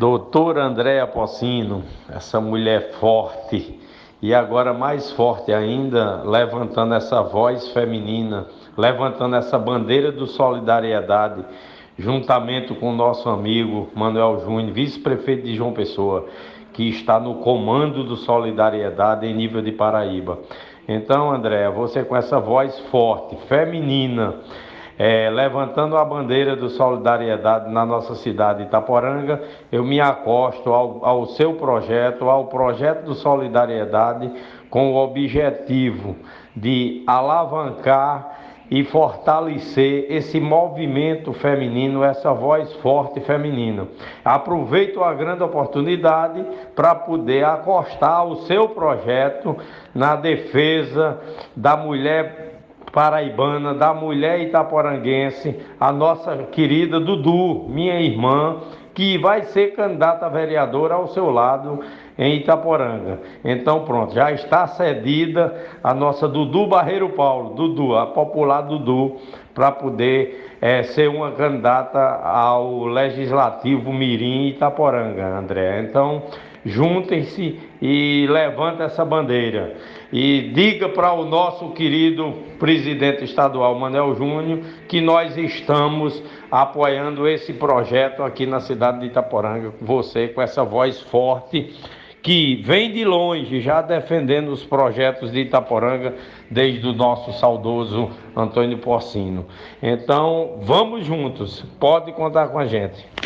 Doutora Andréa Pocino, essa mulher forte e agora mais forte ainda, levantando essa voz feminina, levantando essa bandeira do solidariedade, juntamente com o nosso amigo Manuel Júnior, vice-prefeito de João Pessoa, que está no comando do Solidariedade em nível de Paraíba. Então, Andréa, você com essa voz forte, feminina, levantando a bandeira do Solidariedade na nossa cidade de Itaporanga, eu me acosto ao seu projeto, ao projeto do Solidariedade, com o objetivo de alavancar e fortalecer esse movimento feminino, essa voz forte feminina. Aproveito a grande oportunidade para poder acostar o seu projeto na defesa da mulher paraibana, da mulher itaporanguense, a nossa querida Dudu, minha irmã, que vai ser candidata a vereadora ao seu lado em Itaporanga. Então pronto, já está cedida a nossa Dudu Barreiro Paulo, Dudu, a popular Dudu, para poder ser uma candidata ao Legislativo Mirim Itaporanga, André. Então juntem-se e levantem essa bandeira. E diga para o nosso querido presidente estadual, Manuel Júnior, que nós estamos apoiando esse projeto aqui na cidade de Itaporanga, você com essa voz forte, que vem de longe já defendendo os projetos de Itaporanga desde o nosso saudoso Antônio Pocino. Então, vamos juntos, pode contar com a gente.